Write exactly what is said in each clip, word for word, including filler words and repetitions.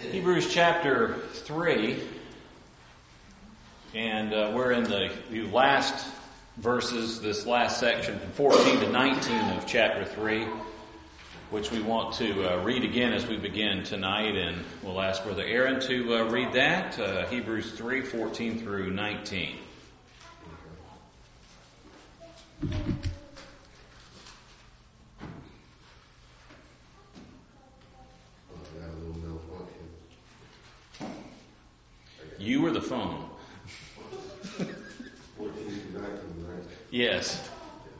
Hebrews chapter three, and uh, we're in the, the last verses, this last section from fourteen to nineteen of chapter three, which we want to uh, read again as we begin tonight, and we'll ask Brother Aaron to uh, read that, uh, Hebrews three, fourteen through nineteen. You or the phone? fourteen to nineteen, right? Yes.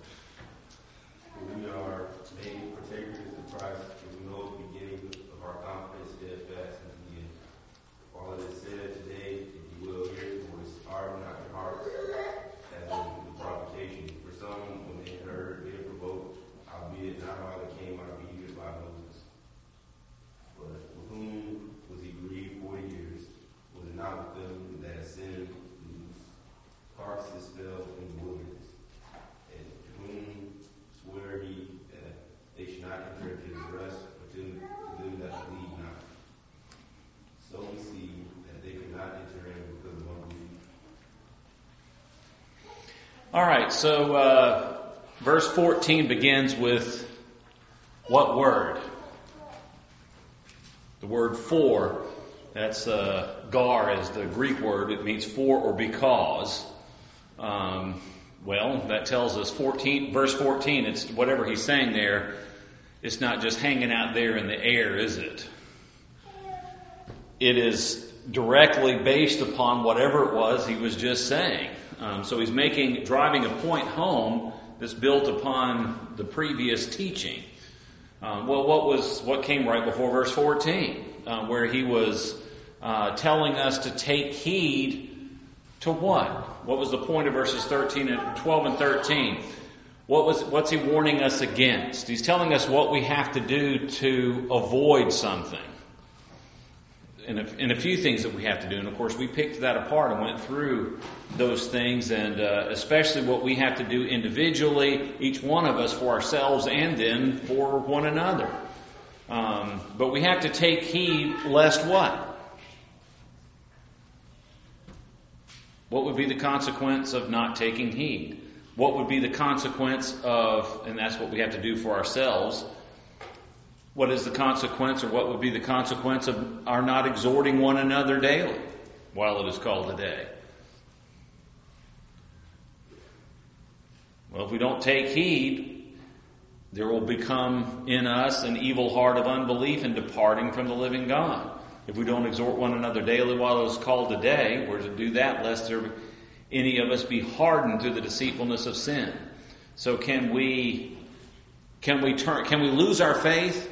We are made partakers of Christ, and we know the beginning of our confidence, steadfast in the end. All that is said today, if you will hear his voice, harden not your hearts, as in the provocation. For some, when they heard, they were provoked, albeit not all that came out of Egypt by Moses. But with whom was he grieved forty years? Was it not with them that sinned, whose carcasses fell in the wilderness? And to whom sware he that they should not enter into his rest, but to, to them that believe not? So we see that they could not enter in because of unbelief. All right, so uh, verse fourteen begins with what word? The word for. That's uh, gar is the Greek word. It means for or because. Um, well, that tells us fourteen, verse fourteen. It's whatever he's saying there. It's not just hanging out there in the air, is it? It is directly based upon whatever it was he was just saying. Um, so he's making, driving a point home that's built upon the previous teaching. Um, well, what was what came right before verse fourteen, uh, where he was uh, telling us to take heed to what? What was the point of verses thirteen and twelve and thirteen? What was what's he warning us against? He's telling us what we have to do to avoid something. And a, and a few things that we have to do. And of course, we picked that apart and went through those things, and uh, especially what we have to do individually, each one of us for ourselves and then for one another. Um, but we have to take heed lest what? What would be the consequence of not taking heed? What would be the consequence of, and that's what we have to do for ourselves, what is the consequence, or what would be the consequence of our not exhorting one another daily while it is called a day? Well, if we don't take heed, there will become in us an evil heart of unbelief and departing from the living God. If we don't exhort one another daily while it is called a day, we're to do that lest there any of us be hardened through the deceitfulness of sin. So can we can we turn can we lose our faith?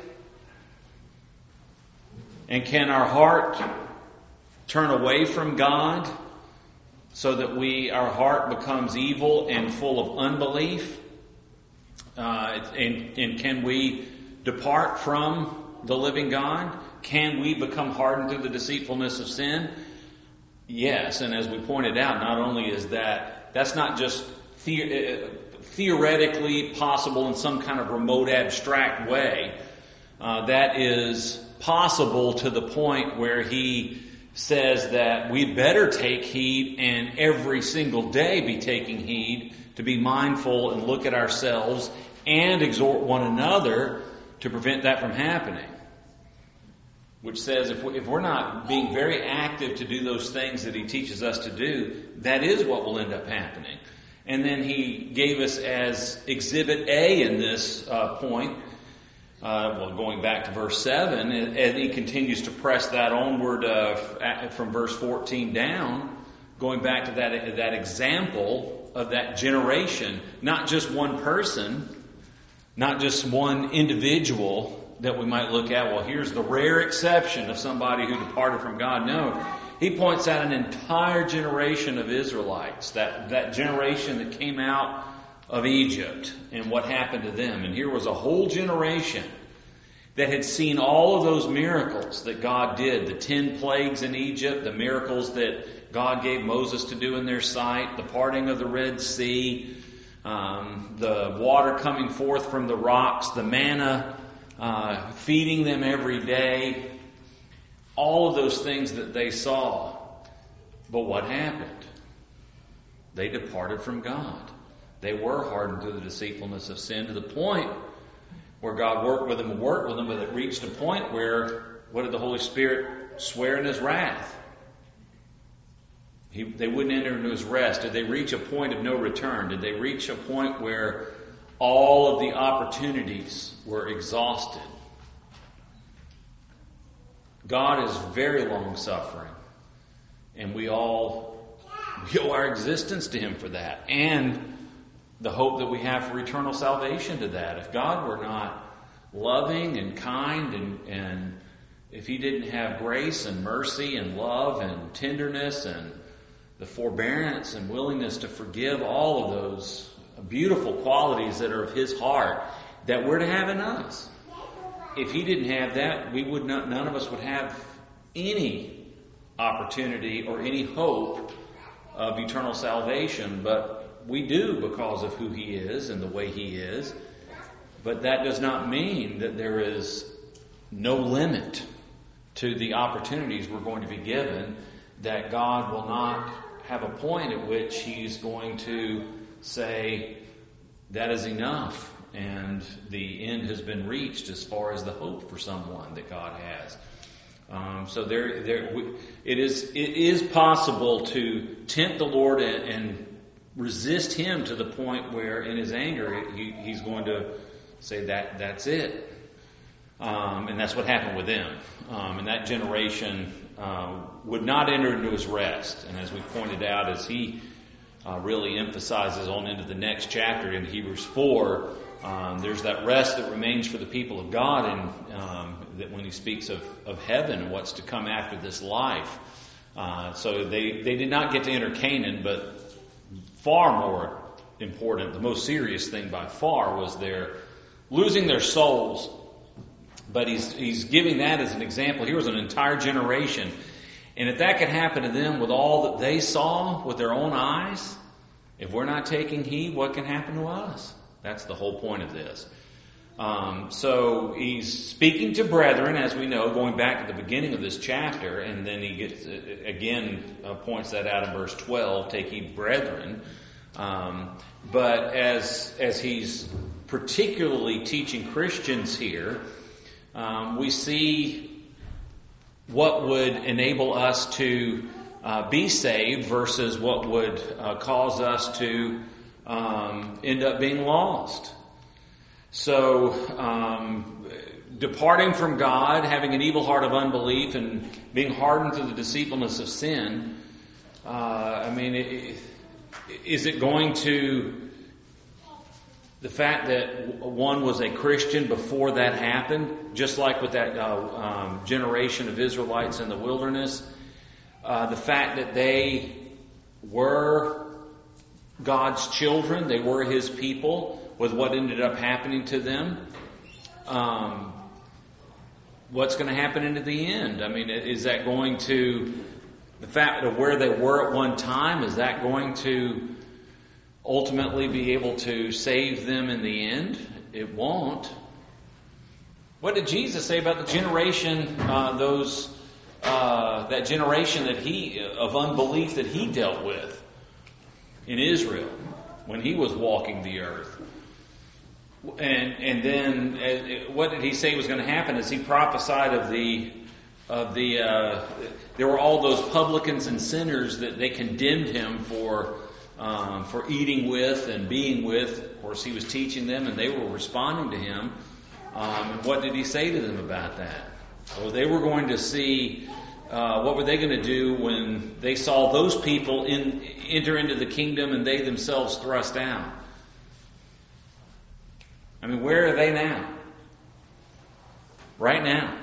And can our heart turn away from God so that we our heart becomes evil and full of unbelief? Uh, and, and can we depart from the living God? Can we become hardened through the deceitfulness of sin? Yes, and as we pointed out, not only is that, that's not just the, uh, theoretically possible in some kind of remote abstract way. Uh, that is possible to the point where he says that we'd better take heed and every single day be taking heed to be mindful and look at ourselves and exhort one another to prevent that from happening. Which says if, we, if we're not being very active to do those things that he teaches us to do, that is what will end up happening. And then he gave us as exhibit A in this uh, point, uh, well, going back to verse seven, and, and he continues to press that onward uh, from verse fourteen down, going back to that, that example of that generation, not just one person, not just one individual that we might look at, well, here's the rare exception of somebody who departed from God. No, he points out an entire generation of Israelites, that, that generation that came out of Egypt and what happened to them. And here was a whole generation that had seen all of those miracles that God did, the ten plagues in Egypt, the miracles that God gave Moses to do in their sight, the parting of the Red Sea, um, the water coming forth from the rocks, the manna, Uh, feeding them every day, all of those things that they saw. But what happened? They departed from God. They were hardened through the deceitfulness of sin to the point where God worked with them and worked with them, but it reached a point where, what did the Holy Spirit swear in His wrath? He, they wouldn't enter into His rest. Did they reach a point of no return? Did they reach a point where all of the opportunities were exhausted? God is very long-suffering, and we all we owe our existence to Him for that, and the hope that we have for eternal salvation to that. If God were not loving and kind, and, and if He didn't have grace and mercy and love and tenderness and the forbearance and willingness to forgive, all of those beautiful qualities that are of His heart that we're to have in us. If He didn't have that, we would not, none of us would have any opportunity or any hope of eternal salvation. But we do because of who He is and the way He is. But that does not mean that there is no limit to the opportunities we're going to be given, that God will not have a point at which He's going to say, that is enough, and the end has been reached as far as the hope for someone that God has. Um, so there, there, it is, it is possible to tempt the Lord and, and resist Him to the point where, in His anger, he, He's going to say that that's it, um, and that's what happened with them. Um, and that generation uh, would not enter into His rest. And as we pointed out, as he uh, really emphasizes on into the next chapter in Hebrews four, um, there's that rest that remains for the people of God, and um, that when he speaks of, of heaven and what's to come after this life. Uh, so they, they did not get to enter Canaan, but far more important, the most serious thing by far, was their losing their souls. But he's he's giving that as an example. Here was an entire generation. And if that could happen to them with all that they saw with their own eyes, if we're not taking heed, what can happen to us? That's the whole point of this. Um, so he's speaking to brethren, as we know, going back to the beginning of this chapter, and then he gets uh, again uh, points that out in verse twelve. Take heed, brethren. Um, but as as he's particularly teaching Christians here, um, we see what would enable us to uh, be saved versus what would uh, cause us to um, end up being lost. So, um, departing from God, having an evil heart of unbelief, and being hardened through the deceitfulness of sin, uh, I mean, it, is it going to, the fact that one was a Christian before that happened, just like with that uh, um, generation of Israelites in the wilderness, uh, the fact that they were God's children, they were His people, with what ended up happening to them, um, what's going to happen into the end? I mean, is that going to, the fact of where they were at one time, is that going to ultimately be able to save them in the end? It won't. What did Jesus say about the generation, uh, those, uh, that generation that he, of unbelief that He dealt with in Israel when He was walking the earth? And and then uh, what did He say was going to happen? As He prophesied of the of the uh, there were all those publicans and sinners that they condemned Him for um, for eating with and being with. Of course, He was teaching them, and they were responding to Him. Um, and what did He say to them about that? Well, they were going to see uh, what were they going to do when they saw those people in enter into the kingdom and they themselves thrust out. I mean, where are they now? Right now.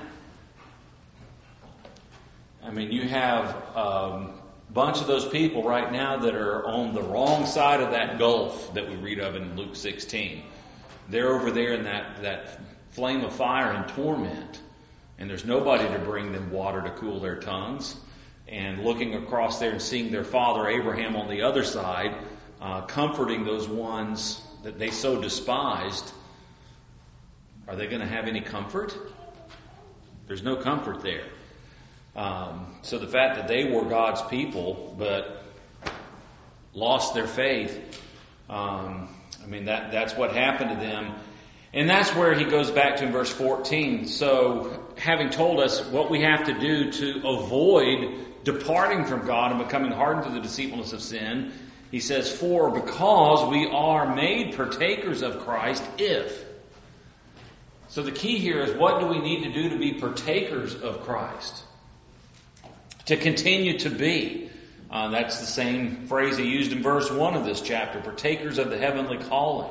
I mean, you have a bunch of those people right now that are on the wrong side of that gulf that we read of in Luke sixteen. They're over there in that, that flame of fire and torment. And there's nobody to bring them water to cool their tongues. And looking across there and seeing their father Abraham on the other side, uh, comforting those ones that they so despised. Are they going to have any comfort? There's no comfort there. Um, so the fact that they were God's people but lost their faith, um, I mean, that that's what happened to them. And that's where he goes back to in verse fourteen. So having told us what we have to do to avoid departing from God and becoming hardened to the deceitfulness of sin, he says, for because we are made partakers of Christ if. So the key here is, what do we need to do to be partakers of Christ? To continue to be. Uh, that's the same phrase he used in verse one of this chapter, partakers of the heavenly calling.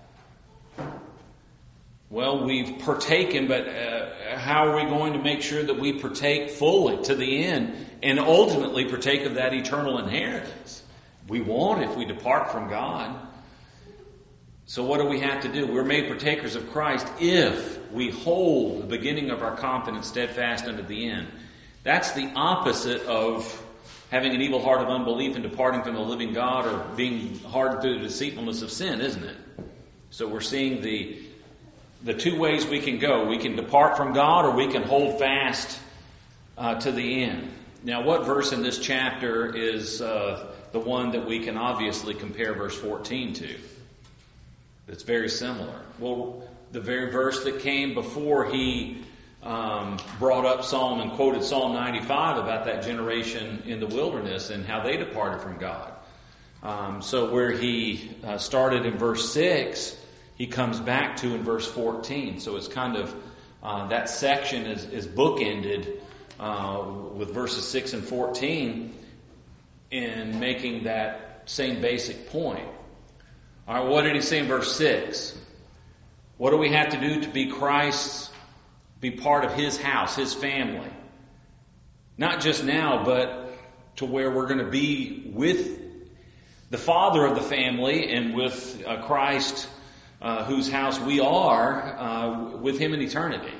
Well, we've partaken, but uh, how are we going to make sure that we partake fully to the end and ultimately partake of that eternal inheritance? We won't if we depart from God. So what do we have to do? We're made partakers of Christ if we hold the beginning of our confidence steadfast unto the end. That's the opposite of having an evil heart of unbelief and departing from the living God, or being hardened through the deceitfulness of sin, isn't it? So we're seeing the the two ways we can go. We can depart from God, or we can hold fast uh, to the end. Now, what verse in this chapter is uh, the one that we can obviously compare verse fourteen to? It's very similar. Well, the very verse that came before he um, brought up Psalm and quoted Psalm ninety-five about that generation in the wilderness and how they departed from God. Um, so where he uh, started in verse six, he comes back to in verse fourteen. So it's kind of, uh, that section is, is bookended uh, with verses six and fourteen in making that same basic point. All right, what did he say in verse six? What do we have to do to be Christ's, be part of his house, his family? Not just now, but to where we're going to be with the father of the family and with uh, Christ, uh, whose house we are, uh, with him in eternity.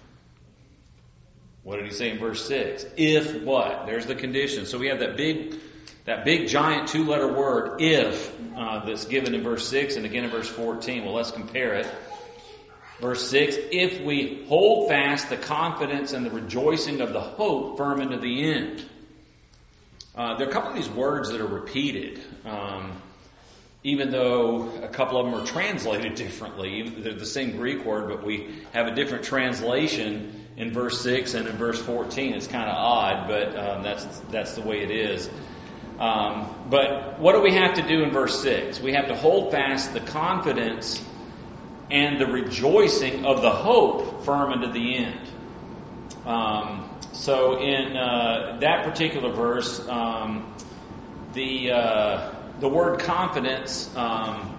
What did he say in verse six? If what? There's the condition. So we have that big, that big giant two-letter word, if, uh, that's given in verse six and again in verse fourteen. Well, let's compare it. Verse six, if we hold fast the confidence and the rejoicing of the hope firm into the end. Uh, there are a couple of these words that are repeated, um, even though a couple of them are translated differently. They're the same Greek word, but we have a different translation in verse six and in verse fourteen. It's kind of odd, but um, that's that's the way it is. Um, but what do we have to do in verse six? We have to hold fast the confidence and the rejoicing of the hope firm into the end. Um, so in uh, that particular verse, um, the uh, the word confidence, um,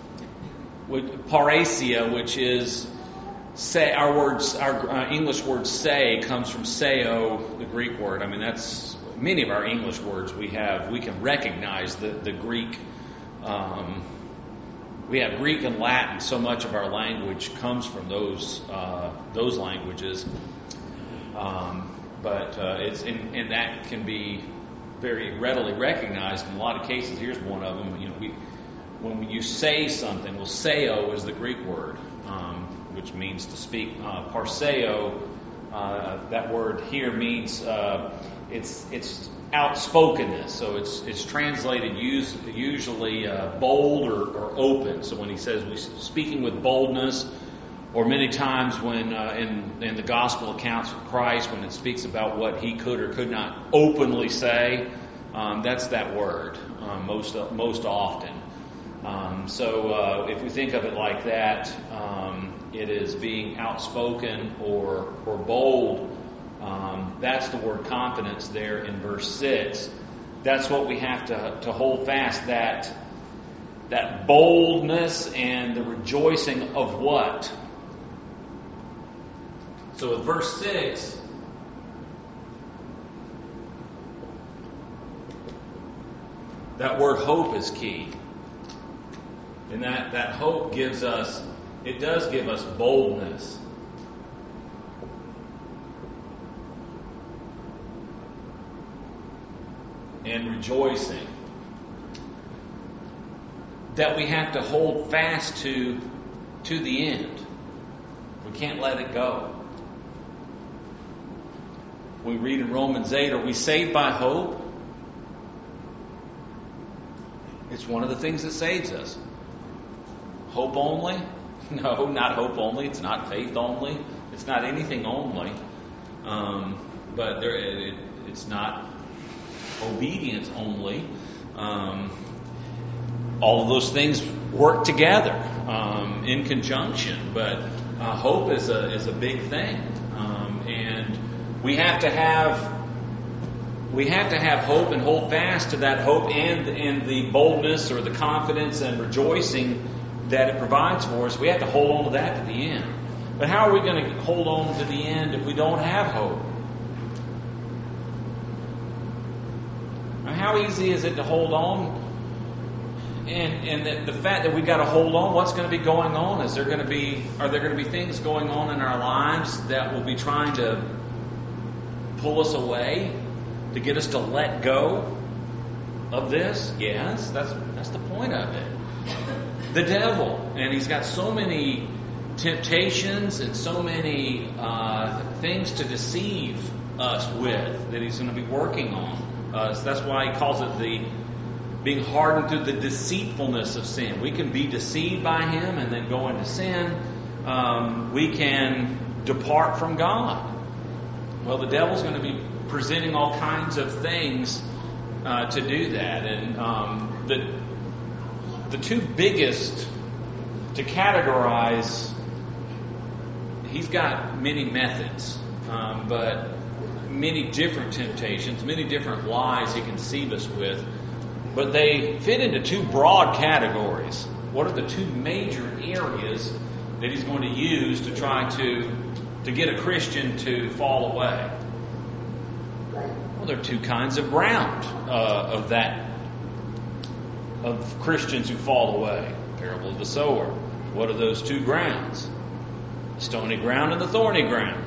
parasia, which is say our words, our uh, English word "say" comes from "seo," the Greek word. I mean, that's many of our English words we have. We can recognize the the Greek. Um, We have Greek and Latin. So much of our language comes from those uh, those languages, um, but uh, it's in, and that can be very readily recognized in a lot of cases. Here's one of them. You know, we when you say something, well, "seo" is the Greek word, um, which means to speak. Uh, "Parseo," uh, that word here means uh, it's it's. outspokenness, so it's it's translated use, usually uh, bold or, or open. So when he says we speaking with boldness, or many times when uh, in in the gospel accounts of Christ, when it speaks about what he could or could not openly say, um, that's that word uh, most most often. Um, so uh, if we think of it like that, um, it is being outspoken or or bold. Um, that's the word confidence there in verse six. That's what we have to, to hold fast, that, that boldness and the rejoicing of what? So with verse six, that word hope is key. And that, that hope gives us, it does give us boldness. And rejoicing that we have to hold fast to to the end. We can't let it go. we read in Romans eight, are we saved by hope? It's one of the things that saves us. Hope only? No, not hope only. It's not faith only. It's not anything only. Um, but there, it, it's not obedience only. Um, all of those things work together um, in conjunction. But uh, hope is a is a big thing, um, and we have to have we have to have hope and hold fast to that hope and and the boldness or the confidence and rejoicing that it provides for us. We have to hold on to that to the end. But how are we going to hold on to the end if we don't have hope? Now, how easy is it to hold on? And and the, the fact that we've got to hold on, what's going to be going on? Is there going to be are there going to be things going on in our lives that will be trying to pull us away, to get us to let go of this? Yes, that's that's the point of it. The devil, and he's got so many temptations and so many uh, things to deceive us with that he's going to be working on us. That's why he calls it the being hardened through the deceitfulness of sin. We can be deceived by him and then go into sin. Um, we can depart from God. Well, the devil's going to be presenting all kinds of things uh, to do that, and um, the the two biggest to categorize. He's got many methods, um, but many different temptations, many different lies he can deceive us with. But they fit into two broad categories. What are the two major areas that he's going to use to try to to get a Christian to fall away? Well, there are two kinds of ground uh, of that of Christians who fall away. Parable of the sower. What are those two grounds? Stony ground and the thorny ground.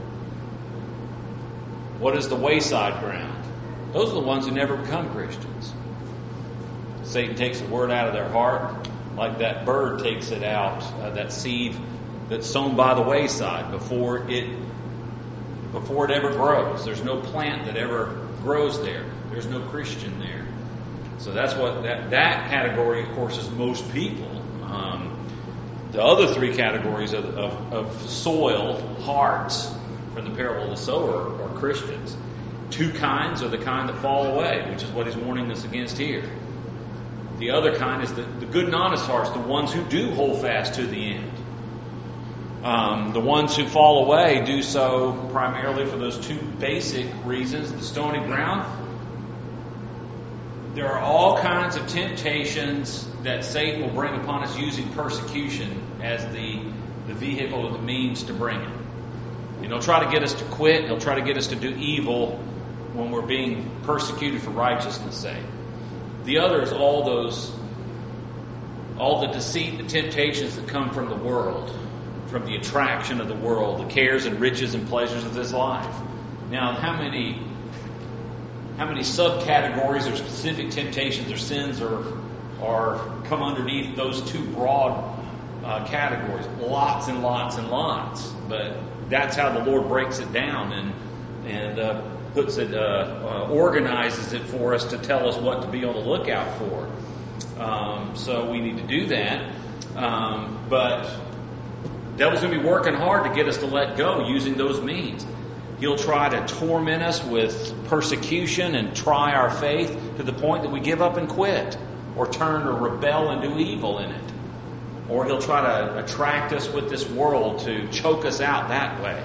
What is the wayside ground? Those are the ones who never become Christians. Satan takes the word out of their heart like that bird takes it out, uh, that seed that's sown by the wayside before it before it ever grows. There's no plant that ever grows there. There's no Christian there. So that's what that, that category, of course, is most people. Um, the other three categories of, of, of soil, hearts, from the parable of the sower are Christians. Two kinds are the kind that fall away, which is what he's warning us against here. The other kind is the, the good and honest hearts, the ones who do hold fast to the end. Um, the ones who fall away do so primarily for those two basic reasons. The stony ground, there are all kinds of temptations that Satan will bring upon us using persecution as the, the vehicle or the means to bring it. And he'll try to get us to quit. He'll try to get us to do evil when we're being persecuted for righteousness' sake. The other is all those, all the deceit, the temptations that come from the world, from the attraction of the world, the cares and riches and pleasures of this life. Now, how many, how many subcategories or specific temptations or sins are, are come underneath those two broad uh, categories? Lots and lots and lots. But that's how the Lord breaks it down and and uh, puts it, uh, uh, organizes it for us to tell us what to be on the lookout for. Um, so we need to do that. Um, but the devil's going to be working hard to get us to let go using those means. He'll try to torment us with persecution and try our faith to the point that we give up and quit, or turn or rebel and do evil in it. Or he'll try to attract us with this world to choke us out that way.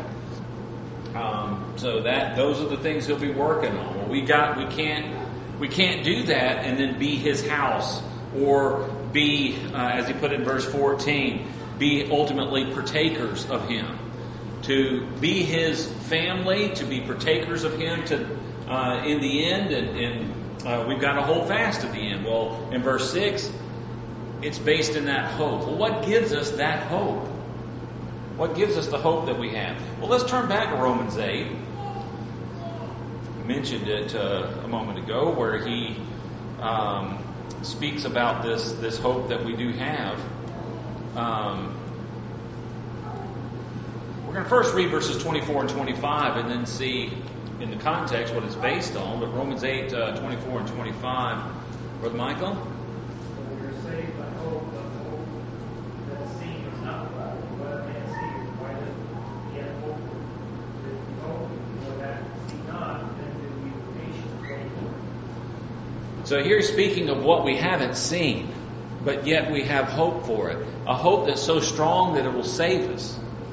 Um, so that those are the things he'll be working on. Well, we got we can't we can't do that and then be his house, or be uh, as he put it in verse fourteen, be ultimately partakers of him. To be his family, to be partakers of him to uh, in the end, and, and uh, we've got to hold fast at the end. Well, in verse six, it's based in that hope. Well, what gives us that hope? What gives us the hope that we have? Well, let's turn back to Romans eight. I mentioned it uh, a moment ago, where he um, speaks about this, this hope that we do have. Um, we're going to first read verses twenty-four and twenty-five and then see in the context what it's based on, but Romans eight, uh, twenty-four and twenty-five. Brother Michael? So we are saved by hope, but hope that's seen is not by what a man sees. Why does he have hope? If we hope for that see not, then do we patiently wait for it. So here he's speaking of what we haven't seen, but yet we have hope for it. A hope that's so strong that it will save us.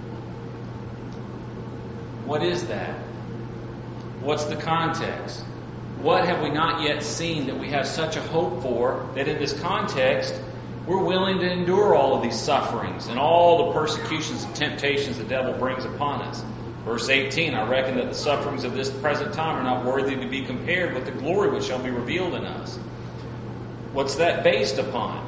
What is that? What's the context? What have we not yet seen that we have such a hope for that in this context we're willing to endure all of these sufferings and all the persecutions and temptations the devil brings upon us? Verse eighteen, I reckon that the sufferings of this present time are not worthy to be compared with the glory which shall be revealed in us. What's that based upon?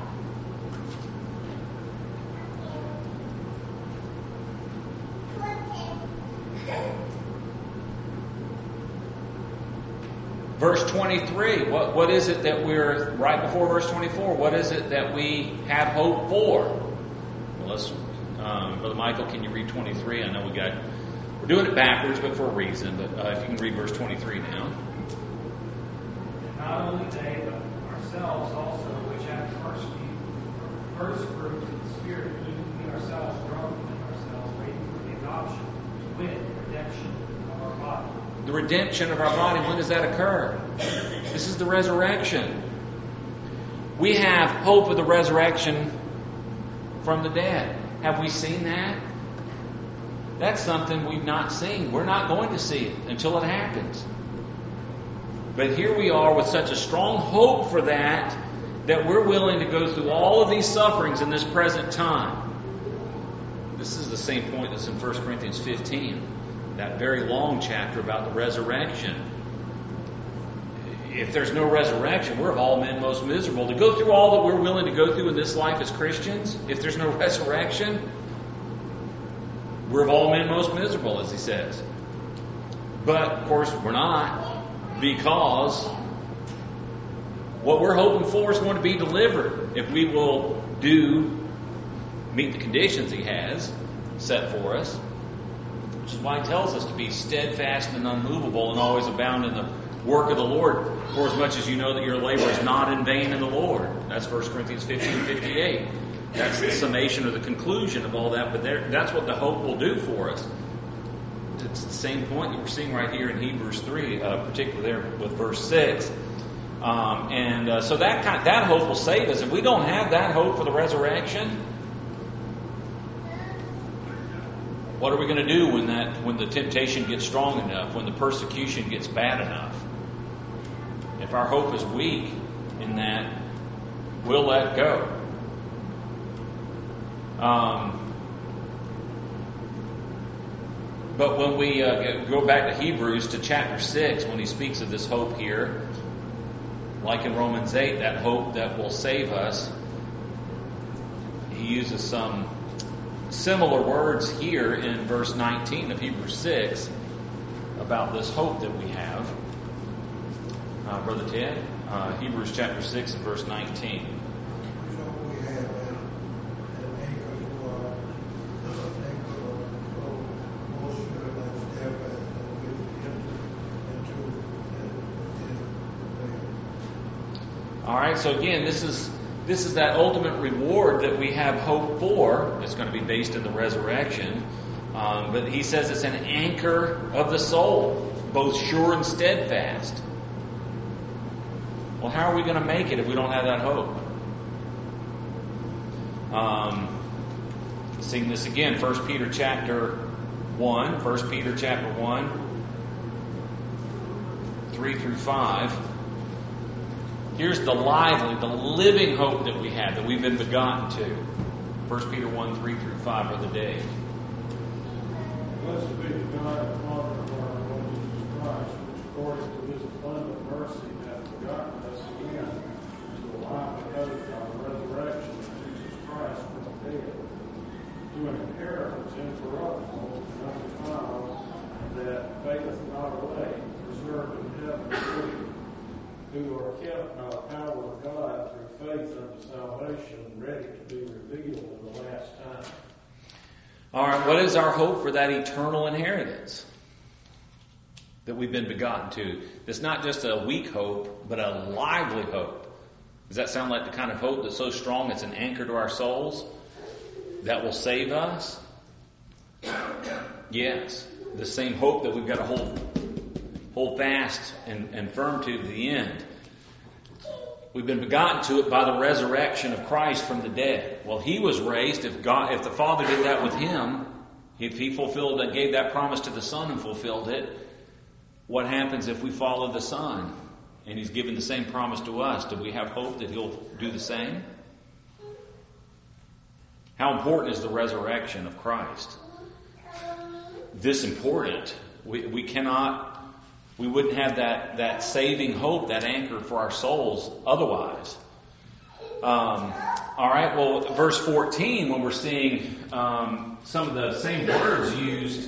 Verse twenty-three, what, what is it that we're, right before verse twenty-four, what is it that we have hope for? Well, let's, um, Brother Michael, can you read twenty-three? I know we got, we're doing it backwards, but for a reason. But uh, if you can read verse twenty-three now. And not only they, but ourselves also, which have first, first fruits of the Spirit, even we ourselves grow within ourselves, waiting for the adoption, to wit, the redemption of our body. The redemption of our body, when does that occur? This is the resurrection. We have hope of the resurrection from the dead. Have we seen that? That's something we've not seen. We're not going to see it until it happens. But here we are with such a strong hope for that, that we're willing to go through all of these sufferings in this present time. This is the same point that's in First Corinthians fifteen. That very long chapter about the resurrection. If there's no resurrection, we're of all men most miserable. To go through all that we're willing to go through in this life as Christians, if there's no resurrection, we're of all men most miserable, as he says. But, of course, we're not, because what we're hoping for is going to be delivered if we will do, meet the conditions he has set for us. Which is why he tells us to be steadfast and unmovable and always abound in the work of the Lord, for as much as you know that your labor is not in vain in the Lord. That's First Corinthians fifteen fifty-eight. That's the summation or the conclusion of all that, but there, that's what the hope will do for us. It's the same point that we're seeing right here in Hebrews three, uh, particularly there with verse six. Um, and uh, so that kind of, that hope will save us. If we don't have that hope for the resurrection, what are we going to do when that when the temptation gets strong enough, when the persecution gets bad enough? If our hope is weak in that, we'll let go. Um, but when we uh, go back to Hebrews, to chapter six, when he speaks of this hope here, like in Romans eight, that hope that will save us, he uses some similar words here in verse nineteen of Hebrews six about this hope that we have. Uh, Brother Ted, uh, Hebrews chapter six and verse nineteen. You know, we have an, an anchor for an anchor for most sure and steadfast and we enter into and All right, so again, this is This is that ultimate reward that we have hope for. It's going to be based in the resurrection. Um, but he says it's an anchor of the soul, both sure and steadfast. Well, how are we going to make it if we don't have that hope? Um, seeing this again, First Peter chapter one. First Peter chapter one, three through five. Here's the lively, the living hope that we have, that we've been begotten to. First Peter one, three through five, Brother Dave. Blessed be the God and Father of our Lord Jesus Christ, which according to his abundant mercy hath begotten us again to a lively hope by the resurrection of Jesus Christ from the dead, to an inheritance incorruptible and undefiled, that faileth not away, preserved in heaven for you, who are kept by the power of God through faith unto salvation, ready to be revealed in the last time. All right, what is our hope for that eternal inheritance? that we've been begotten to. It's not just a weak hope, but a lively hope. Does that sound like the kind of hope that's so strong it's an anchor to our souls that will save us? Yes. The same hope that we've got to hold, hold fast and, and firm to the end. We've been begotten to it by the resurrection of Christ from the dead. Well, he was raised. If God, if the Father did that with him, if he fulfilled and gave that promise to the Son and fulfilled it, what happens if we follow the Son and he's given the same promise to us? Do we have hope that he'll do the same? How important is the resurrection of Christ? This important. We, we cannot... We wouldn't have that, that saving hope, that anchor for our souls otherwise. Um, all right, well, verse fourteen, when we're seeing um, some of the same words used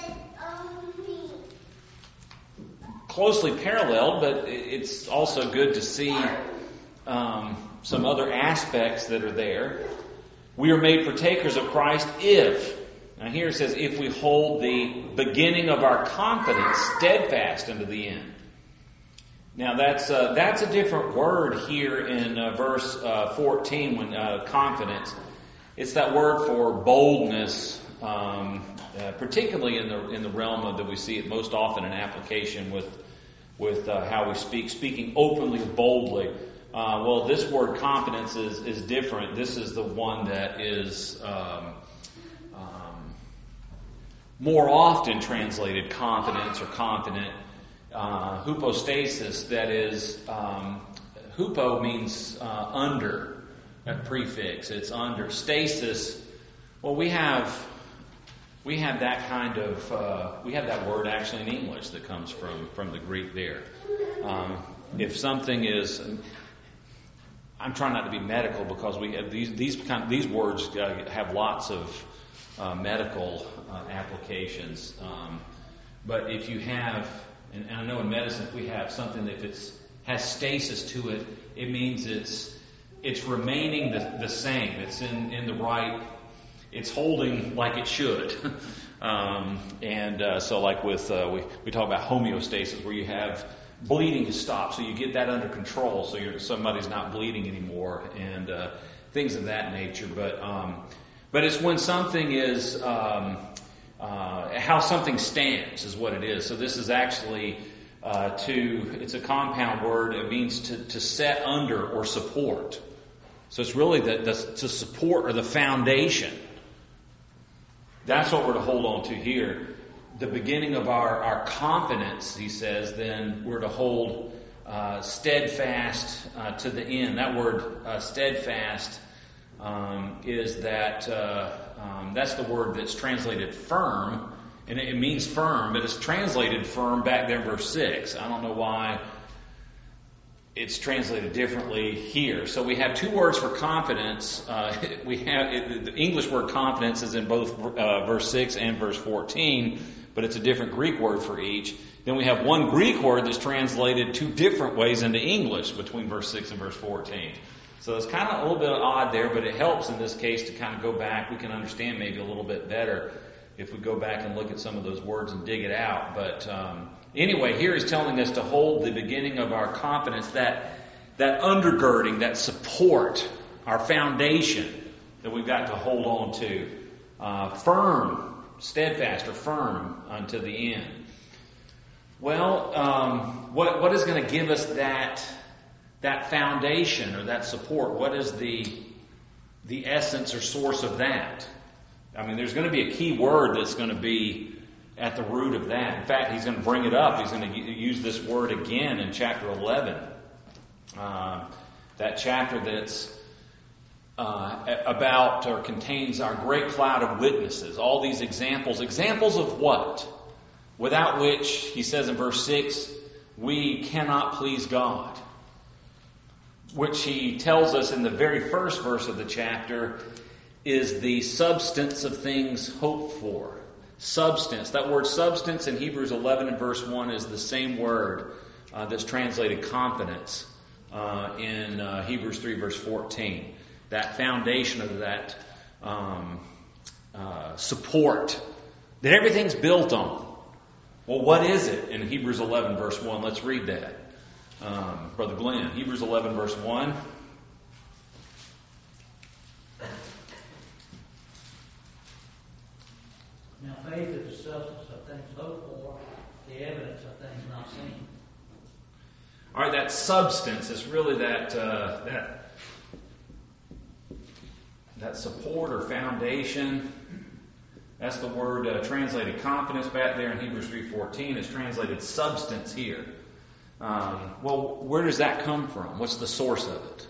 closely paralleled, but it's also good to see um, some other aspects that are there. We are made partakers of Christ if... Now here it says, if we hold the beginning of our confidence steadfast unto the end. Now that's uh, that's a different word here in uh, verse uh, fourteen, when uh, confidence. It's that word for boldness, um, uh, particularly in the in the realm of that we see it most often in application with with uh, how we speak, speaking openly, boldly. Uh, well, this word confidence is is different. This is the one that is. Um, More often translated confidence or confident. Uh, hypostasis, that is, um, hupo means uh, under, that prefix. It's under. Stasis, well, we have we have that kind of, uh, we have that word actually in English that comes from, from the Greek there. Um, if something is, I'm trying not to be medical because we have these, these, kind of, these words uh, have lots of Uh, medical uh, applications. Um, but if you have, and, and I know in medicine, if we have something that if it's has stasis to it, it means it's it's remaining the, the same. It's in, in the right, it's holding like it should. um, and uh, so like with, uh, we, we talk about homeostasis, where you have bleeding to stop, so you get that under control, so you're, somebody's not bleeding anymore, and uh, things of that nature. But um, But it's when something is, um, uh, how something stands is what it is. So this is actually uh, to, it's a compound word. It means to, to set under or support. So it's really the, the, to support or the foundation. That's what we're to hold on to here. The beginning of our, our confidence, he says, then we're to hold uh, steadfast uh, to the end. That word uh, steadfast Um, is that uh, um, that's the word that's translated firm, and it, it means firm, but it's translated firm back there in verse six. I don't know why it's translated differently here. So we have two words for confidence. Uh, we have it, the English word confidence is in both uh, verse six and verse fourteen, but it's a different Greek word for each. Then we have one Greek word that's translated two different ways into English between verse six and verse fourteen. So it's kind of a little bit odd there, but it helps in this case to kind of go back. We can understand maybe a little bit better if we go back and look at some of those words and dig it out. But um, anyway, here he's telling us to hold the beginning of our confidence, that that undergirding, that support, our foundation that we've got to hold on to, uh, firm, steadfast or firm unto the end. Well, um, what what is going to give us that? That foundation or that support? What is the the essence or source of that? I mean, there's going to be a key word that's going to be at the root of that. In fact, he's going to bring it up. He's going to use this word again in chapter eleven. Uh, that chapter that's uh, about or contains our great cloud of witnesses. All these examples. Examples of what? Without which, he says in verse six, we cannot please God. Which he tells us in the very first verse of the chapter is the substance of things hoped for. Substance. That word substance in Hebrews eleven and verse one is the same word uh, that's translated confidence uh, in uh, Hebrews three verse fourteen. That foundation of that um, uh, support that everything's built on. Well, what is it in Hebrews eleven, verse one? Let's read that. Um, Brother Glenn, Hebrews eleven, verse one. Now faith is the substance of things hoped for, the evidence of things not seen. All right, that substance is really that uh, that that support or foundation. That's the word uh, translated confidence back there in Hebrews three fourteen. It's translated substance here. Um, well, where does that come from? What's the source of it?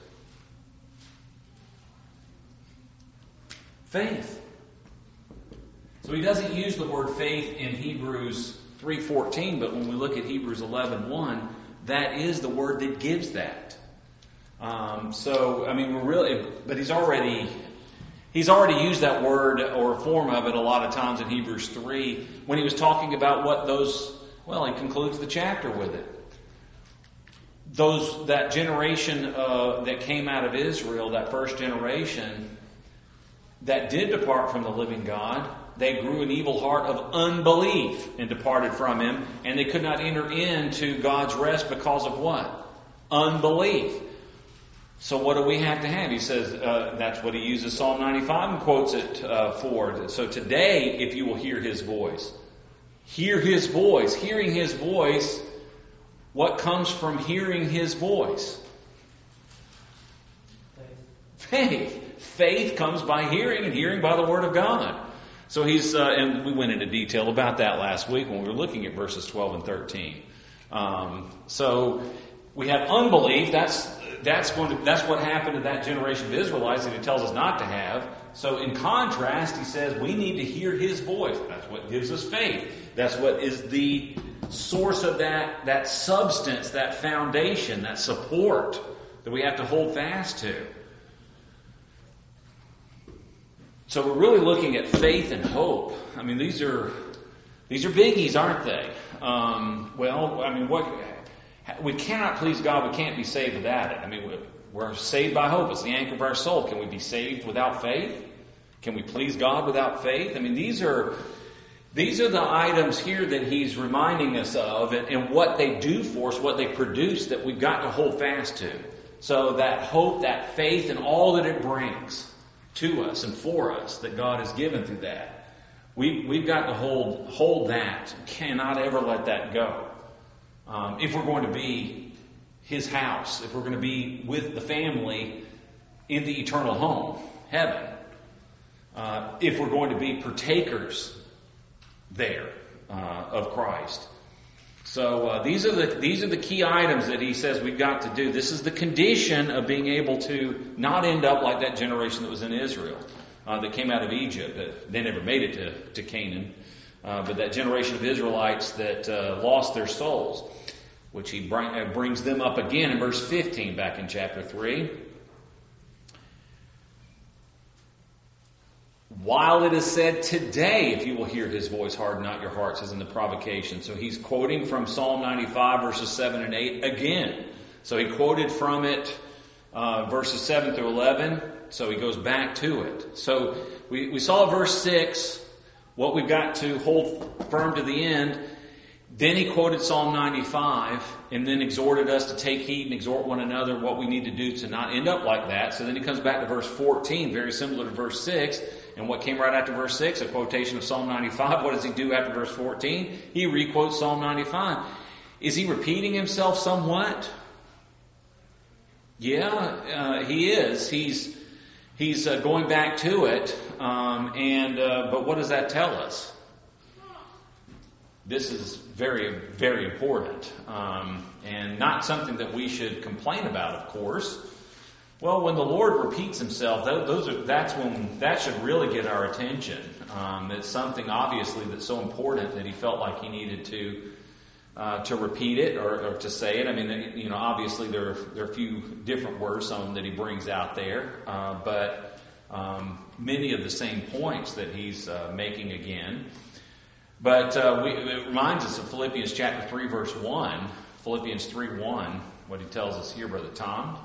Faith. So he doesn't use the word faith in Hebrews three fourteen, but when we look at Hebrews eleven one, that is the word that gives that. Um, so, I mean, we're really, but he's already, he's already used that word or a form of it a lot of times in Hebrews three when he was talking about what those, well, he concludes the chapter with it. Those, that generation uh, that came out of Israel, that first generation that did depart from the living God, they grew an evil heart of unbelief and departed from Him, and they could not enter into God's rest because of what? Unbelief. So what do we have to have? He says, uh, that's what he uses Psalm ninety-five and quotes it uh, for. So today, if you will hear His voice, hear His voice. Hearing His voice, what comes from hearing His voice? Faith. Faith. Faith comes by hearing, and hearing by the Word of God. So he's, uh, and we went into detail about that last week when we were looking at verses twelve and thirteen. Um, so we have unbelief. That's that's going to that's what happened to that generation of Israelites that he tells us not to have. So in contrast, he says we need to hear His voice. That's what gives us faith. That's what is the source of that that substance, that foundation, that support that we have to hold fast to. So we're really looking at faith and hope. I mean, these are these are biggies, aren't they? Um, well, I mean, what we cannot please God. We can't be saved without it. I mean, we're saved by hope. It's the anchor of our soul. Can we be saved without faith? Can we please God without faith? I mean, these are these are the items here that he's reminding us of, and, and what they do for us, what they produce, that we've got to hold fast to. So that hope, that faith, and all that it brings to us and for us that God has given through that. We, we've got to hold hold that. Cannot ever let that go. Um, if we're going to be His house, if we're going to be with the family in the eternal home, heaven, uh, if we're going to be partakers there uh, of Christ. So uh, these are the these are the key items that he says we've got to do. This is the condition of being able to not end up like that generation that was in Israel, uh, that came out of Egypt. That they never made it to, to Canaan, uh, but that generation of Israelites that uh, lost their souls, which he bring, uh, brings them up again in verse fifteen back in chapter three. While it is said today, if you will hear His voice, harden not your hearts, as in the provocation. So he's quoting from Psalm ninety-five, verses seven and eight again. So he quoted from it uh, verses seven through eleven. So he goes back to it. So we, we saw verse six, what we've got to hold firm to the end. Then he quoted Psalm ninety-five and then exhorted us to take heed and exhort one another what we need to do to not end up like that. So then he comes back to verse fourteen, very similar to verse six. And what came right after verse six? A quotation of Psalm ninety-five. What does he do after verse fourteen? He requotes Psalm ninety-five. Is he repeating himself somewhat? Yeah, uh, he is. He's he's uh, going back to it. Um, and uh, but what does that tell us? This is very, very important, um, and not something that we should complain about, of course. Well, when the Lord repeats Himself, those are, that's when that should really get our attention. Um, it's something, obviously, that's so important that He felt like He needed to uh, to repeat it or, or to say it. I mean, you know, obviously there are, there are a few different words, some that He brings out there, uh, but um, many of the same points that He's uh, making again. But uh, we, it reminds us of Philippians chapter three, verse one. Philippians three one, what he tells us here, Brother Tom.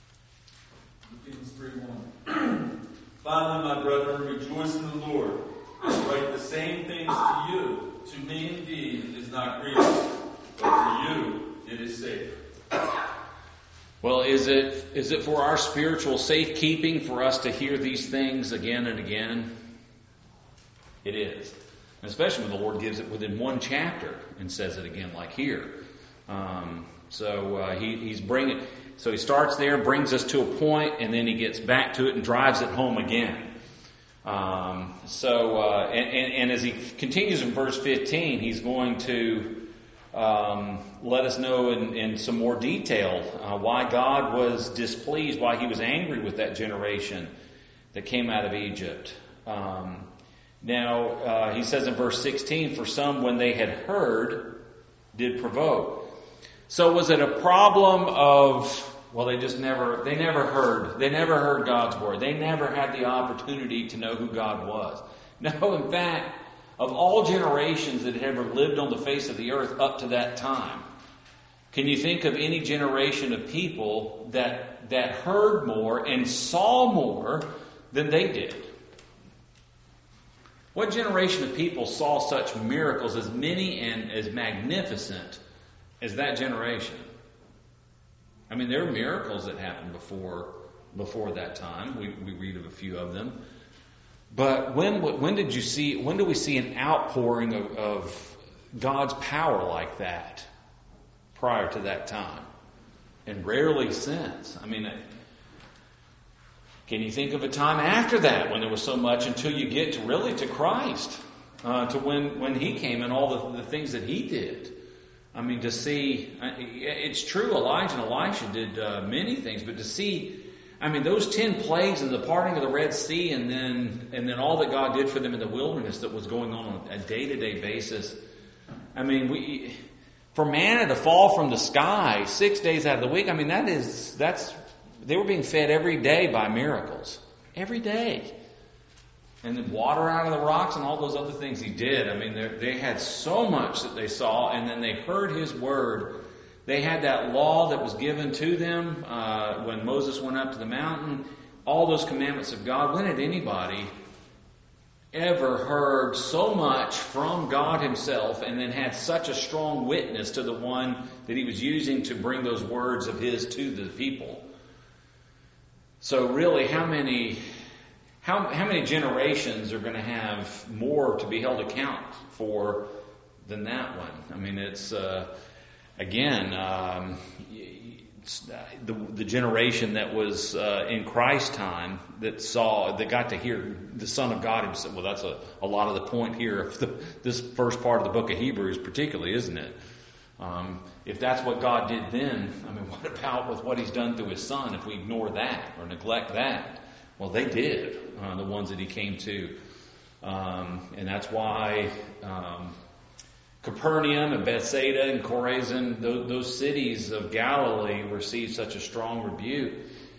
Philippians three one. Finally, my brethren, rejoice in the Lord. I write the same things to you. To me indeed is not grievous, but for you it is safe. Well, is it is it for our spiritual safekeeping for us to hear these things again and again? It is. And especially when the Lord gives it within one chapter and says it again, like here. Um, so uh, he, he's bringing. So he starts there, brings us to a point, and then he gets back to it and drives it home again. Um, so uh, and, and, and as he continues in verse fifteen, he's going to um, let us know in, in some more detail uh, why God was displeased, why he was angry with that generation that came out of Egypt. Um, now, uh, he says in verse sixteen, for some when they had heard, did provoke. So was it a problem of, well, they just never, they never heard, they never heard God's word. They never had the opportunity to know who God was. No, in fact, of all generations that had ever lived on the face of the earth up to that time, can you think of any generation of people that that heard more and saw more than they did? What generation of people saw such miracles, as many and as magnificent as that generation? I mean, there are miracles that happened before before that time. We we read of a few of them. But when when did you see? When do we see an outpouring of, of God's power like that? Prior to that time, and rarely since. I mean, can you think of a time after that when there was so much? Until you get to really to Christ, uh, to when when He came and all the, the things that He did. I mean, to see, it's true. Elijah and Elisha did uh, many things, but to see. I mean, those ten plagues and the parting of the Red Sea, and then and then all that God did for them in the wilderness that was going on on a day-to-day basis. I mean, we for manna to fall from the sky six days out of the week. I mean, that is that's they were being fed every day by miracles, every day, and then water out of the rocks and all those other things He did. I mean, they had so much that they saw, and then they heard His word. They had that law that was given to them uh, when Moses went up to the mountain. All those commandments of God. When had anybody ever heard so much from God Himself and then had such a strong witness to the one that He was using to bring those words of His to the people? So really, how many how, how many generations are going to have more to be held account for than that one? I mean, it's... Uh, Again, um, the, the generation that was uh, in Christ's time that saw, that got to hear the Son of God Himself. Well, that's a, a lot of the point here of the, this first part of the book of Hebrews, particularly, isn't it? Um, if that's what God did then, I mean, what about with what He's done through His Son? If we ignore that or neglect that, well, they did. Uh, the ones that He came to, um, and that's why. Um, Capernaum and Bethsaida and Chorazin, those, those cities of Galilee received such a strong rebuke.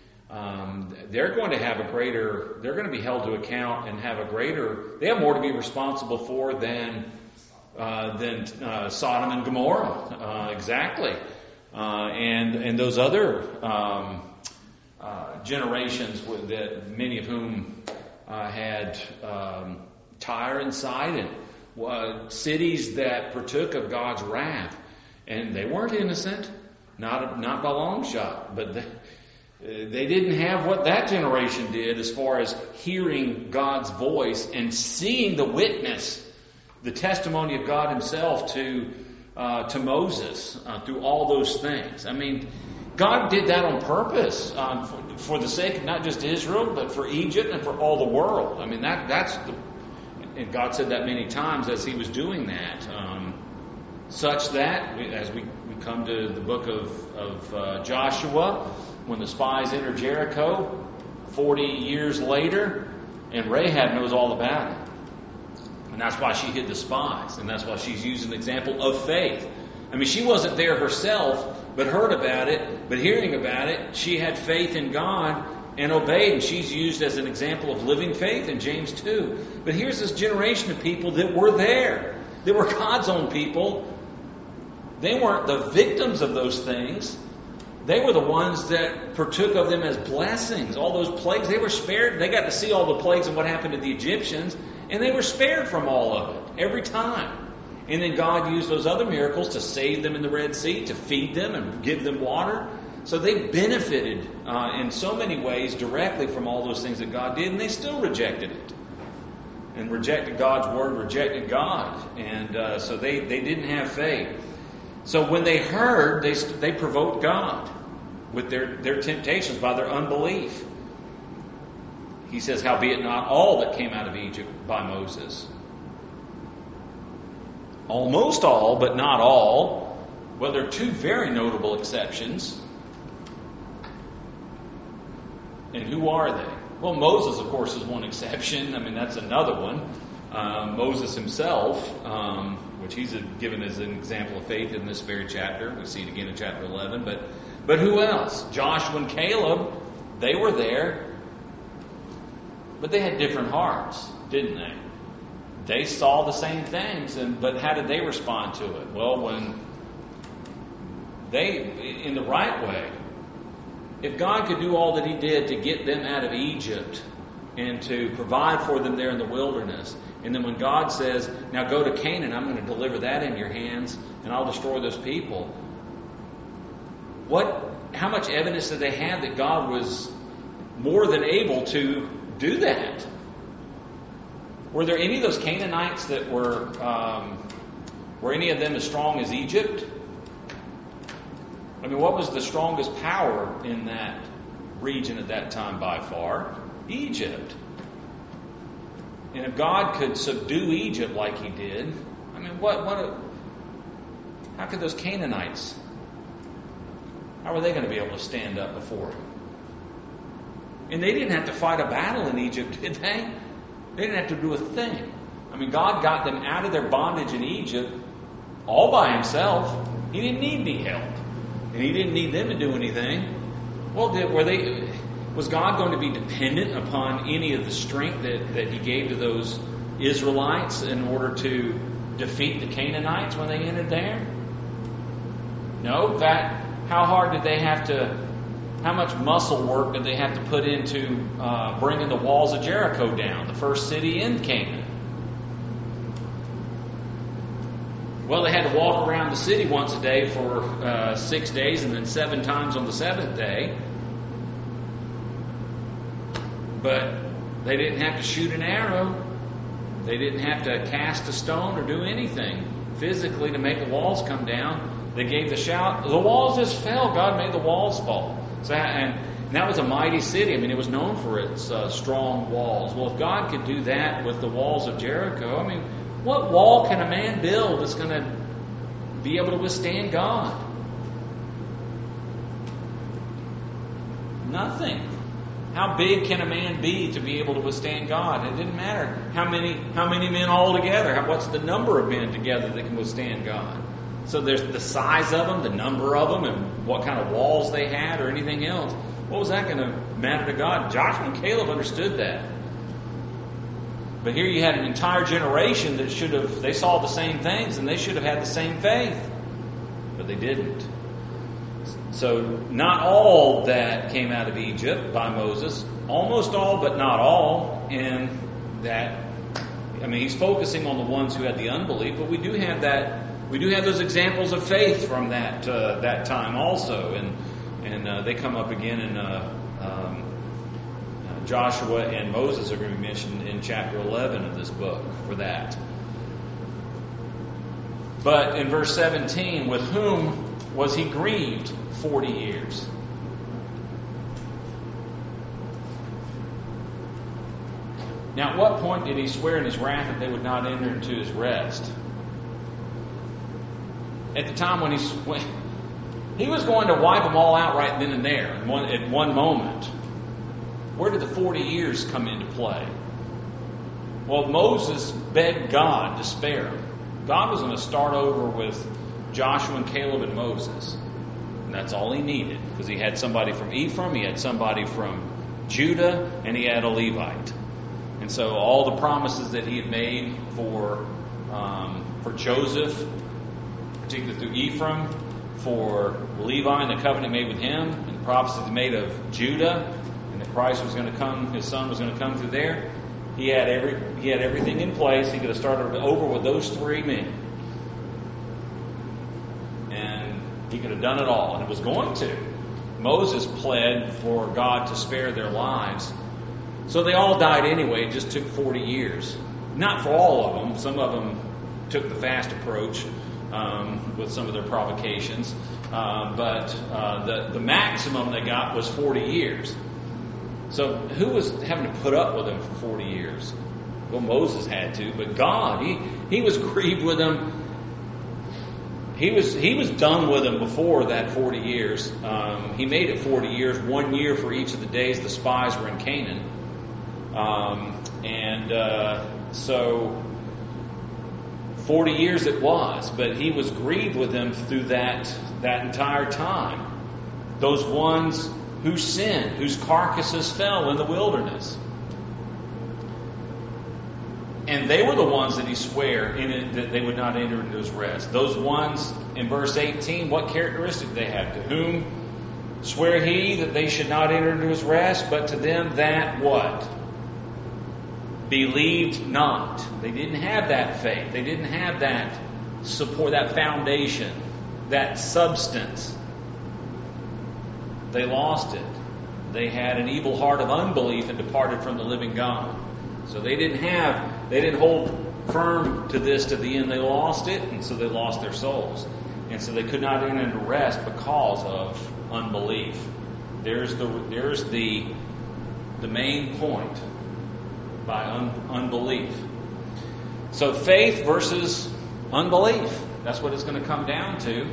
Um, they're going to have a greater, they're going to be held to account and have a greater, they have more to be responsible for than uh, than uh, Sodom and Gomorrah. Uh, exactly. Uh, and, and those other um, uh, generations that many of whom uh, had um, Tyre and Sidon. Uh, cities that partook of God's wrath, and they weren't innocent, not not by a long shot, but they, uh, they didn't have what that generation did as far as hearing God's voice and seeing the witness, the testimony of God Himself to uh, to Moses uh, through all those things. I mean, God did that on purpose um, for, for the sake of not just Israel, but for Egypt and for all the world. I mean, that that's the And God said that many times as He was doing that, um, such that, as we, we come to the book of, of uh, Joshua, when the spies enter Jericho, forty years later, and Rahab knows all about it. And that's why she hid the spies, and that's why she's used an example of faith. I mean, she wasn't there herself, but heard about it, but hearing about it, she had faith in God and obeyed, and she's used as an example of living faith in James two. But here's this generation of people that were there, that were God's own people. They weren't the victims of those things. They were the ones that partook of them as blessings. All those plagues, they were spared. They got to see all the plagues and what happened to the Egyptians. And they were spared from all of it, every time. And then God used those other miracles to save them in the Red Sea, to feed them and give them water. So they benefited uh, in so many ways directly from all those things that God did, and they still rejected it. And rejected God's word, rejected God. And uh, so they, they didn't have faith. So when they heard, they they provoked God with their, their temptations by their unbelief. He says, howbeit not all that came out of Egypt by Moses. Almost all, but not all. Well, there are two very notable exceptions. And who are they? Well, Moses, of course, is one exception. I mean, that's another one. Um, Moses himself, um, which he's given as an example of faith in this very chapter. We see it again in chapter eleven. But, but who else? Joshua and Caleb, they were there. But they had different hearts, didn't they? They saw the same things, and but how did they respond to it? Well, when they, in the right way, if God could do all that He did to get them out of Egypt and to provide for them there in the wilderness, and then when God says, now go to Canaan, I'm going to deliver that in your hands, and I'll destroy those people, what? How much evidence did they have that God was more than able to do that? Were there any of those Canaanites that were, um, were any of them as strong as Egypt? I mean, what was the strongest power in that region at that time by far? Egypt. And if God could subdue Egypt like He did, I mean, what, what, a, how could those Canaanites, how were they going to be able to stand up before Him? And they didn't have to fight a battle in Egypt, did they? They didn't have to do a thing. I mean, God got them out of their bondage in Egypt all by Himself. He didn't need any help. And He didn't need them to do anything. Well, did, were they? Was God going to be dependent upon any of the strength that, that He gave to those Israelites in order to defeat the Canaanites when they entered there? No. That, how hard did they have to, how much muscle work did they have to put into uh, bringing the walls of Jericho down, the first city in Canaan? Well, they had to walk around the city once a day for uh, six days and then seven times on the seventh day. But they didn't have to shoot an arrow. They didn't have to cast a stone or do anything physically to make the walls come down. They gave the shout. The walls just fell. God made the walls fall. So, and that was a mighty city. I mean, it was known for its uh, strong walls. Well, if God could do that with the walls of Jericho, I mean, what wall can a man build that's going to be able to withstand God? Nothing. How big can a man be to be able to withstand God? It didn't matter how many how many men all together. How, what's the number of men together that can withstand God? So there's the size of them, the number of them, and what kind of walls they had or anything else. What was that going to matter to God? Joshua and Caleb understood that. But here you had an entire generation that should have, they saw the same things and they should have had the same faith. But they didn't. So not all that came out of Egypt by Moses, almost all but not all, and that, I mean, he's focusing on the ones who had the unbelief, but we do have that, we do have those examples of faith from that uh, that time also, and and uh, they come up again in uh, um, uh, Joshua and Moses are going to be mentioned in chapter eleven of this book for that. But in verse seventeen, with whom was he grieved forty years? Now, at what point did he swear in his wrath that they would not enter into his rest? At the time when he when he was going to wipe them all out right then and there, in one, at one moment. Where did the forty years come into play? Well, Moses begged God to spare him. God was going to start over with Joshua and Caleb and Moses. And that's all he needed, because he had somebody from Ephraim, he had somebody from Judah, and he had a Levite. And so all the promises that he had made for um, for Joseph, particularly through Ephraim, for Levi and the covenant made with him, and the prophecies made of Judah, and that Christ was going to come, his son was going to come through there, He had every he had everything in place. He could have started over with those three men. And he could have done it all, and it was going to. Moses pled for God to spare their lives. So they all died anyway. It just took forty years. Not for all of them. Some of them took the fast approach um, with some of their provocations. Uh, but uh, the, the maximum they got was forty years. So who was having to put up with them for forty years? Well, Moses had to, but God, he, he was grieved with them. He was he was done with them before that forty years. Um, he made it forty years, one year for each of the days the spies were in Canaan. Um, and uh, so forty years it was, but he was grieved with them through that, that entire time. Those ones who sinned, whose carcasses fell in the wilderness. And they were the ones that he swore in it that they would not enter into his rest. Those ones in verse eighteen, what characteristic they have? To whom swear he that they should not enter into his rest, but to them that what? Believed not. They didn't have that faith. They didn't have that support, that foundation, that substance. They lost it. They had an evil heart of unbelief and departed from the living God. So they didn't have, they didn't hold firm to this to the end. They lost it, and so they lost their souls. And so they could not enter into rest because of unbelief. There's the there's the the main point by un, unbelief. So faith versus unbelief. That's what it's going to come down to.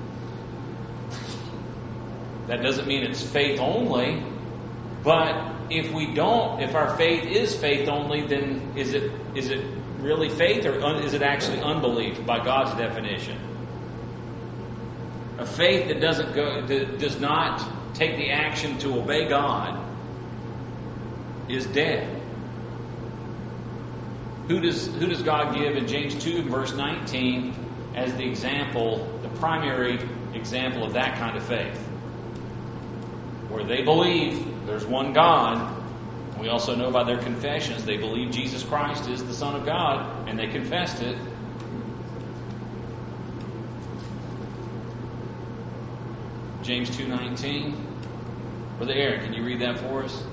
That doesn't mean it's faith only, but if we don't, if our faith is faith only, then is it is it really faith, or un, is it actually unbelief by God's definition? A faith that doesn't go, that does not take the action to obey God, is dead. Who does who does God give in James two verse nineteen as the example, the primary example of that kind of faith? Where they believe there's one God. We also know by their confessions they believe Jesus Christ is the Son of God, and they confessed it. James two nineteen. Brother Aaron, can you read that for us?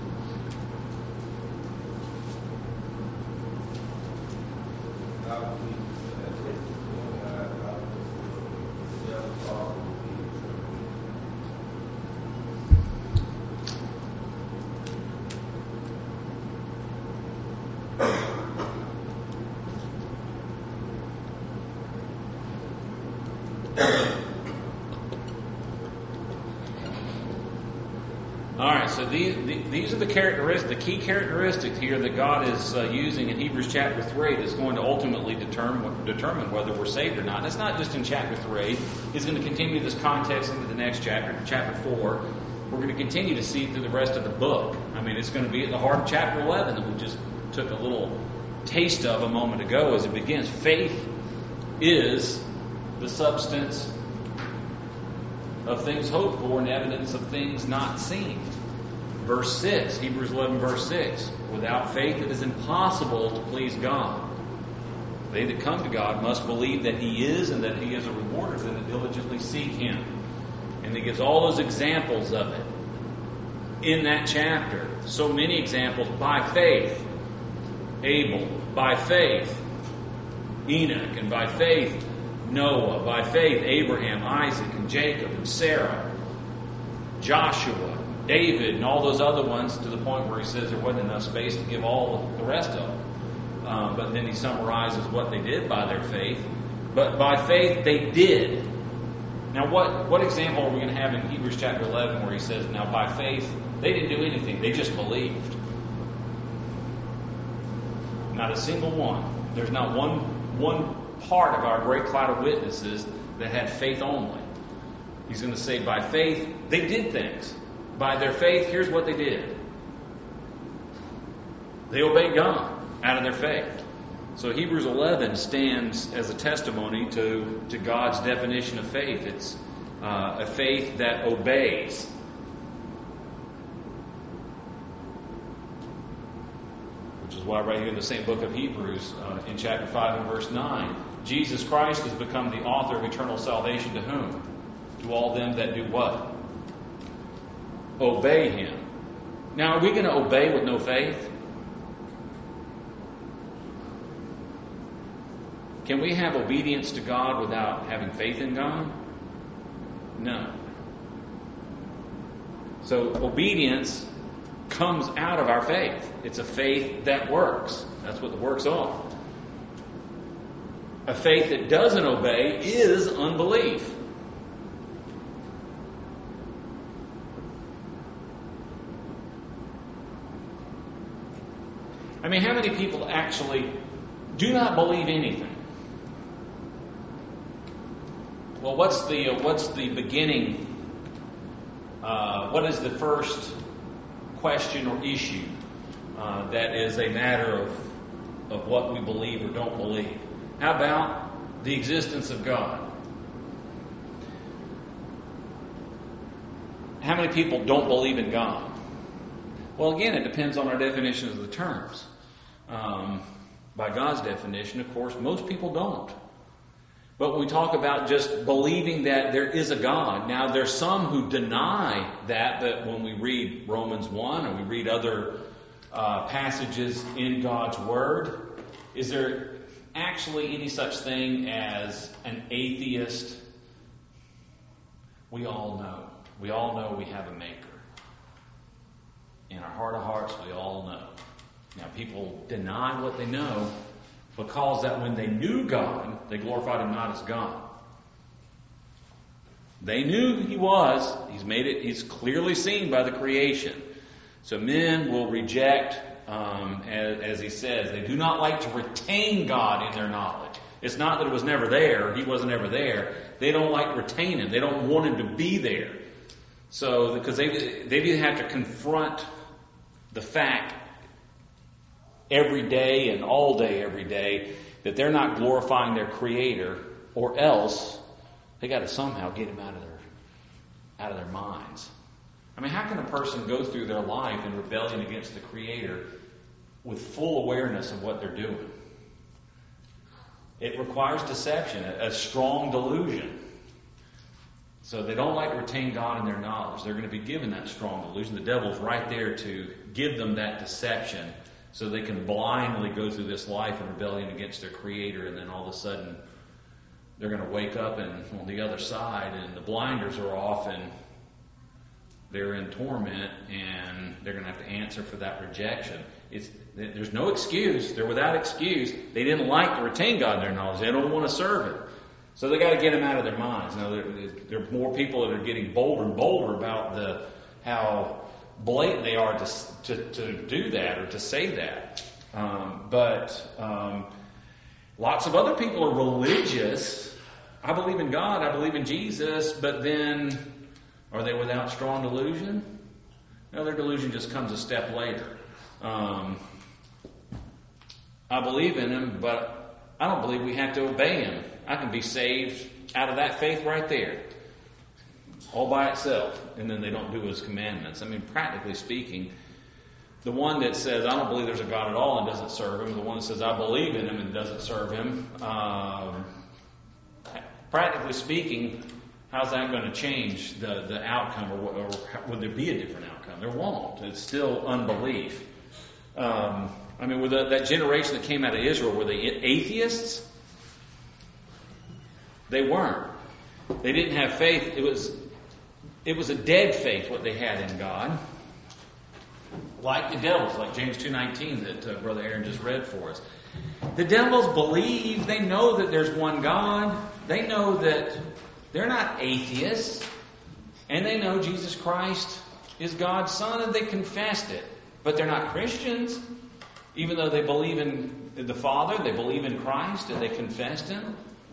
So these, these are the characteristics, the key characteristics here that God is uh, using in Hebrews chapter three that's going to ultimately determine, determine whether we're saved or not. That's not just in chapter three. He's going to continue this context into the next chapter, chapter four. We're going to continue to see through the rest of the book. I mean, it's going to be at the heart of chapter eleven that we just took a little taste of a moment ago as it begins. Faith is the substance of things hoped for and evidence of things not seen. Verse six, Hebrews eleven, verse six. Without faith it is impossible to please God. They that come to God must believe that He is, and that He is a rewarder of them that diligently seek Him. And He gives all those examples of it in that chapter. So many examples. By faith, Abel. By faith, Enoch. And by faith, Noah. By faith, Abraham, Isaac, and Jacob, and Sarah, Joshua, David, and all those other ones, to the point where he says there wasn't enough space to give all the rest of them. Um, but then he summarizes what they did by their faith. But by faith they did. Now what, what example are we going to have in Hebrews chapter eleven where he says, now by faith they didn't do anything, they just believed? Not a single one. There's not one, one part of our great cloud of witnesses that had faith only. He's going to say by faith they did things. By their faith, here's what they did. They obeyed God out of their faith. So Hebrews eleven stands as a testimony to, to God's definition of faith. It's uh, a faith that obeys. Which is why right here in the same book of Hebrews, uh, in chapter five and verse nine, Jesus Christ has become the author of eternal salvation to whom? To all them that do what? Obey Him. Now, are we going to obey with no faith? Can we have obedience to God without having faith in God? No. So obedience comes out of our faith. It's a faith that works. That's what the works are. A faith that doesn't obey is unbelief. I mean, how many people actually do not believe anything? Well, what's the uh, what's the beginning? Uh, what is the first question or issue uh, that is a matter of of what we believe or don't believe? How about the existence of God? How many people don't believe in God? Well, again, it depends on our definitions of the terms. Um, by God's definition, of course, most people don't. But when we talk about just believing that there is a God, now there's some who deny that, but when we read Romans one or we read other uh, passages in God's Word, is there actually any such thing as an atheist? We all know. We all know we have a Maker. In our heart of hearts, we all know. Now, people deny what they know because that when they knew God, they glorified Him not as God. They knew He was. He's made it. He's clearly seen by the creation. So men will reject, um, as, as He says, they do not like to retain God in their knowledge. It's not that it was never there. He wasn't ever there. They don't like retain Him. They don't want Him to be there. So, because they they didn't have to confront the fact every day and all day every day that they're not glorifying their Creator, or else they got to somehow get Him out of their out of their minds. I mean, how can a person go through their life in rebellion against the Creator with full awareness of what they're doing? It requires deception, a, a strong delusion. So they don't like to retain God in their knowledge. They're going to be given that strong delusion. The devil's right there to give them that deception so they can blindly go through this life in rebellion against their Creator, and then all of a sudden they're going to wake up and on the other side and the blinders are off and they're in torment and they're going to have to answer for that rejection. It's, there's no excuse. They're without excuse. They didn't like to retain God in their knowledge. They don't want to serve Him. So they got to get Him out of their minds. Now, there, there are more people that are getting bolder and bolder about the how blatant they are to to, to do that or to say that. Um, but um, lots of other people are religious. I believe in God. I believe in Jesus. But then, are they without strong delusion? No, their delusion just comes a step later. Um, I believe in Him, but I don't believe we have to obey Him. I can be saved out of that faith right there, all by itself, and then they don't do His commandments. I mean, practically speaking, the one that says, I don't believe there's a God at all and doesn't serve Him, the one that says, I believe in Him and doesn't serve Him, um, practically speaking, how's that going to change the, the outcome, or, or would there be a different outcome? There won't. It's still unbelief. Um, I mean, with the, that generation that came out of Israel, were they atheists? They weren't. They didn't have faith. It was it was a dead faith, what they had in God. Like the devils, like James two nineteen that uh, Brother Aaron just read for us. The devils believe. They know that there's one God. They know that they're not atheists. And they know Jesus Christ is God's Son, and they confessed it. But they're not Christians. Even though they believe in the Father, they believe in Christ, and they confessed Him.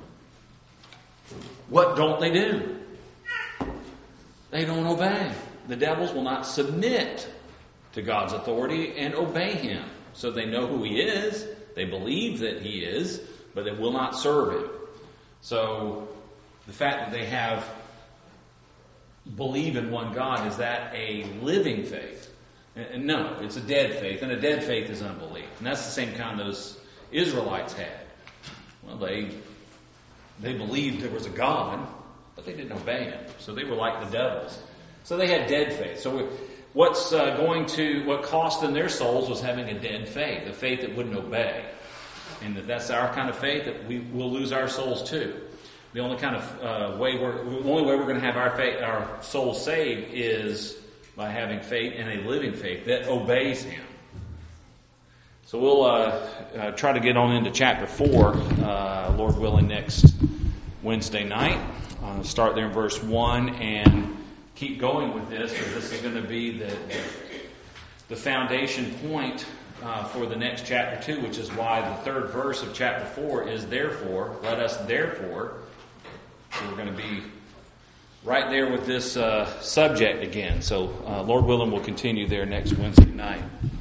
What don't they do? They don't obey. The devils will not submit to God's authority and obey Him. So they know who He is. They believe that He is, but they will not serve Him. So the fact that they have believe in one God, is that a living faith? And, and no, it's a dead faith, and a dead faith is unbelief. And that's the same kind those Israelites had. Well, they they believed there was a God, but they didn't obey him. So they were like the devils. So they had dead faith. So we, what's uh, going to, what cost them their souls was having a dead faith, a faith that wouldn't obey. And that that's our kind of faith, that we will lose our souls too. The only kind of uh, way we're, the only way we're going to have our faith, our souls saved is by having faith in a living faith that obeys him. So we'll uh, uh, try to get on into chapter four, uh, Lord willing, next Wednesday night. Uh, start there in verse one and keep going with this, because this is going to be the, the, the foundation point uh, for the next chapter two, which is why the third verse of chapter four is therefore, let us therefore. So we're going to be right there with this uh, subject again. So uh, Lord willing, we'll continue there next Wednesday night.